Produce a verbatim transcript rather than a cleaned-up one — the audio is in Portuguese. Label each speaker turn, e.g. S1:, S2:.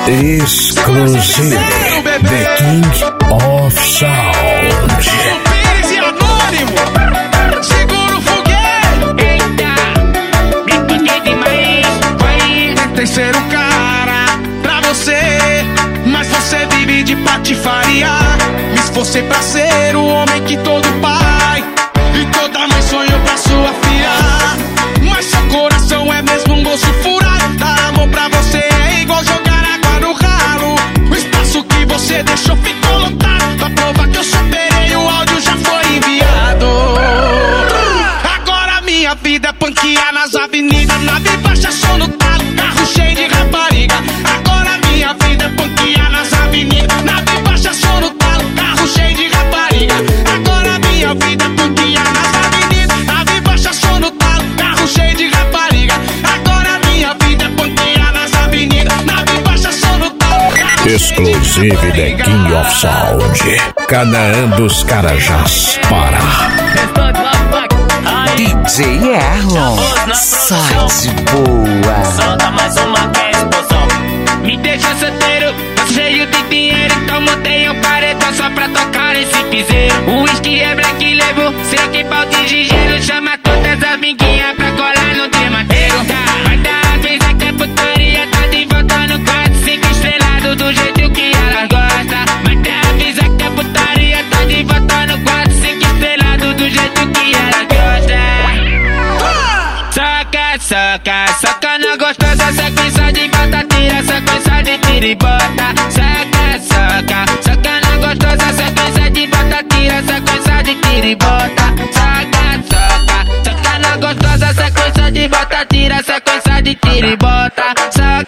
S1: Exclusive, The King of Sound.
S2: Pires e Anônimo, segura o foguete. Eita, me toquei demais. Vai, tentei ser o cara pra você, mas você vive de patifaria. Me esforcei pra ser o homem que todo pai e toda mãe sonhou pra sua filha. Mas seu coração é mesmo um bolso furado. Dar amor pra você é igual jogar água no ralo. O espaço que você deixou ficou lotado. Pra provar que eu superei, o áudio já foi enviado. Agora minha vida é panquear nas avenidas, nave baixa, som no talo, carro cheio de rapariga. Agora minha vida é panquear nas avenidas, nave baixa, som no talo, carro cheio de rapariga. Agora minha vida é panquear nas avenidas, nave baixa, som no talo, carro cheio de rapariga. Agora minha vida é panquear nas avenidas, nave baixa, som no talo, carro cheio de
S1: Exclusive, The
S2: rapariga.
S1: King of Sound. Canaã dos Carajás, Pará.
S3: D J Erlon, sai de boa.
S4: Solta mais uma que é explosão. Me deixa solteiro, tô cheio de dinheiro, então montei um paredão só pra tocar esse piseiro. O whisky é black label, sei que balde de gelo. Chama todas as amiguinhas pra colar no demateiro. Vai dar avisa que a putaria tá de volta no quarto, cinco estrelado do jeito que ela gosta. Vai dar avisa que a putaria tá de volta no quarto, cinco estrelado do jeito que ela gosta. Soca, soca, soca na gostosa, sequência de batateira, sequência de tira e bota. Soca, soca, soca na gostosa, sequência de batateira, sequência de tira e bota. Soca, soca, soca na gostosa, sequência de batateira, sequência de tira e bota. Soca,